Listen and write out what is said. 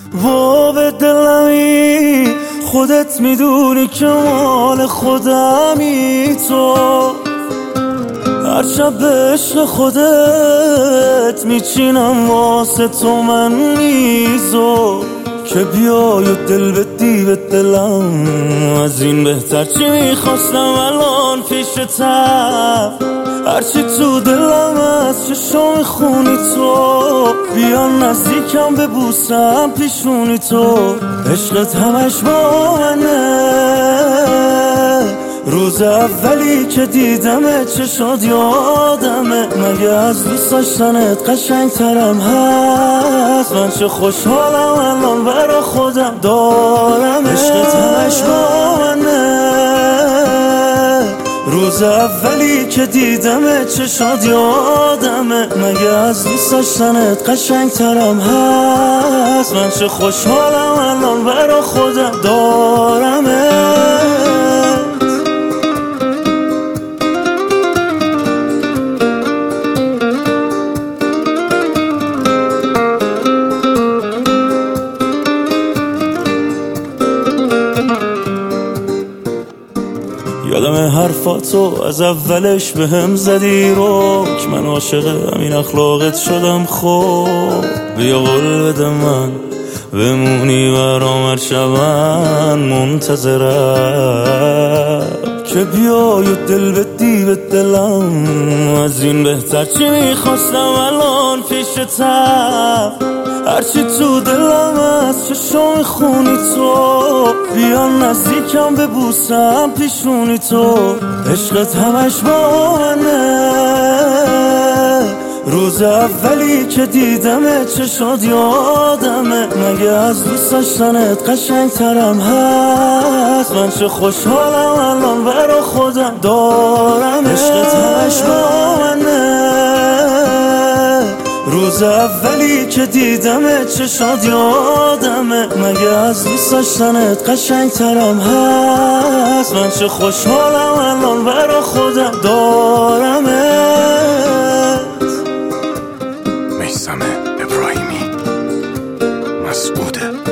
و به دلمی خودت میدونی که مال خودمی تو، هر شب به عشق خودت میچینم واسه تو من میزو، که بیای و دل بدی به دلم. از این بهتر چی میخواستم الان پیشتم، هرچی تو دلم از چشم خونی تو، بیا نزدیکم ببوسم پیشونی تو. عشقت همش با منه، روز اولی که دیدمت چه شد یادمه، مگه از دوست داشتنت قشنگ ترم هست؟ من چه خوشحالم الان برا خودم دارم. عشقت همش با منه، روز اولی که دیدمت چه شد یادمه، مگه از دوست داشتنت قشنگ ترم هست؟ من چه خوشحالم الان برا خودم دارم. یادم حرفاتو از اولش به هم زدی رو، که من عاشق همین اخلاقت شدم. خب بیا قول بده من بمونی برام هر شب، من منتظرم که بیای و دل بدی به دلم. از این بهتر چی میخواستم الان پیشتم، هرچی تو دلم از چشم خونی تو، بیا نزدیکم ببوسم پیشونی تو. عشقت همش با منه، روز اولی که دیدمت چه شد یادمه، مگه از دوست داشتنت قشنگ ترم هست؟ من چه خوشحالم الان برا خودم دارم. عشقت همش با منه، روز اولی که دیدمت چه شد یادمه، مگه از دوست داشتنت قشنگ ترم هست؟ من چه خوشحالم الان برا خودم دارم. میثم ابراهیمی مسعود